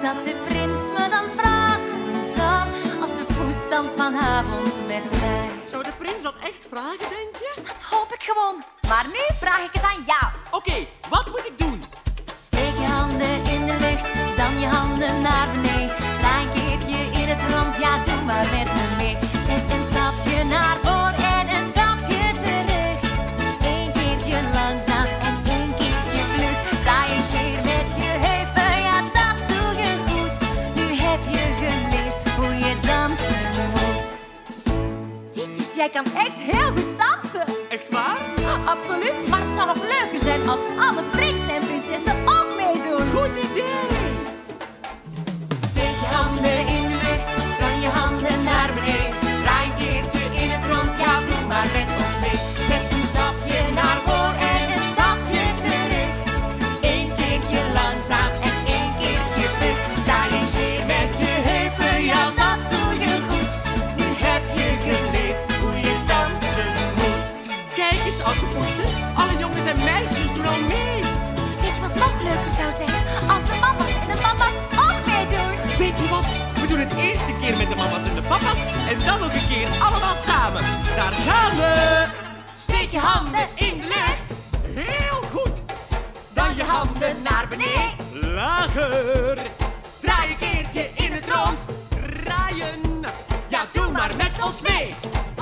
dat de prins me dan vragen zou als ze poesdans vanavond met mij. Zou de prins dat echt vragen, denk je? Dat hoop ik gewoon. Maar nu vraag ik het aan jou. Oké, wat moet ik doen? Steek je handen in de lucht, dan je handen naar beneden. Draai een keertje in het rond, ja doe maar met me mee. Zet een stapje naar voor en een stapje terug. Eén keertje langzaam en één keertje vlug. Draai een keer met je heupen, ja dat doe je goed. Nu heb je geleerd hoe je dansen moet. Titus, jij kan echt heel goed dansen. Echt waar? Absoluut, maar het zou nog leuker zijn als alle prinsen en prinsessen ook meedoen. Goed idee! Steek je handen in de lucht, dan je handen naar beneden. Draai een keertje in het rond, ja doe maar met ons mee. Zet een stapje naar voor en een stapje terug. Eén keertje langzaam en één keertje vlug. Draai een keer met je heupen, ja dat doe je goed. Nu heb je geleerd hoe je dansen moet. Kijk eens, als we poesten, alle jongens en meisjes doen al mee. Weet je wat nog leuker zou zijn? Als de mama's en de papa's ook meedoen. Weet je wat? We doen het eerste keer met de mama's en de papa's en dan nog een keer allemaal samen. Daar gaan we! Steek je handen in de lucht. Heel goed! Dan je handen naar beneden. Lager! Draai een keertje in het rond. Draaien! Ja, doe maar met ons mee!